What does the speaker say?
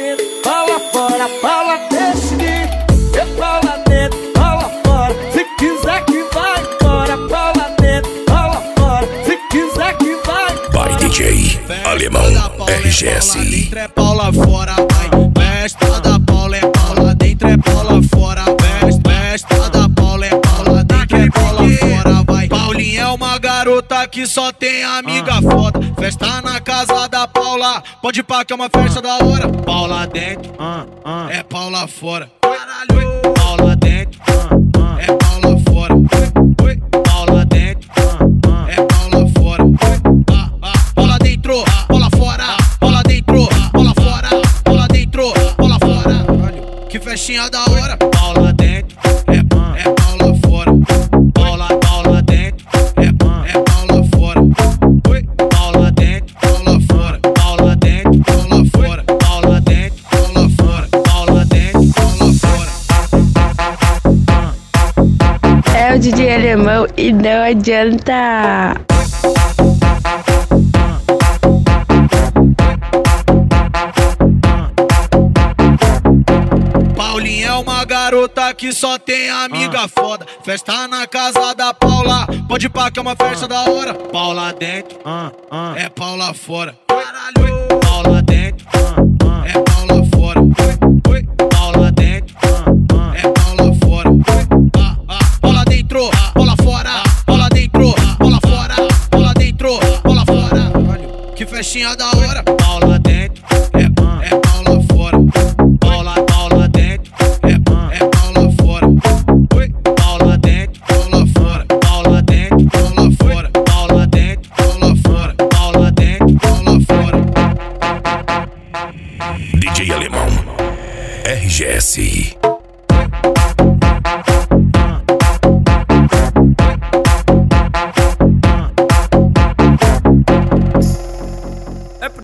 dentro, Paula fora, Paula deixa de ir. É Paula dentro, Paula fora, se quiser que vai embora. Paula dentro, Paula fora, se quiser que vai embora. Vai DJ Alemão RGS. Paula dentro é Paula fora, vai. Festa da Paula é Paula dentro é Paula fora. Festa da Paula é Paula dentro é Paula fora, vai. Paulinha é uma garota que só tem amiga foda. Festa na casa da Paula, pode pá que é uma festa da hora. Paula dentro, é Paula fora. Caralho, Paula dentro, é Paula fora. Paula dentro, é Paula fora. Paula dentro, Paula fora. Paula dentro, Paula fora. Paula dentro, Paula fora. Que festinha da hora. Paula dentro, é Paula fora. Paula dentro, é Paula fora. Paula dentro, Paula fora. Paula dentro, Paula fora. Paula dentro, Paula fora. Paula dentro, Paula fora. É o DJ Alemão e não adianta. Paulinha é uma garota que só tem amiga foda. Festa na casa da Paula, pode pá que é uma festa da hora. Paula dentro, é Paula fora. Caralho, Paula dentro, é Paula fora. Paula dentro, é Paula fora. Paula dentro, Paula fora. Paula dentro, Paula fora. Paula dentro, Paula fora. Que festinha da hora. Paula dentro, é Paula fora. Paula dentro, é Paula fora. Paula dentro, Paula fora. Paula dentro, Paula fora. Paula dentro, Paula fora. Paula dentro, Paula fora. DJ Alemão RGS.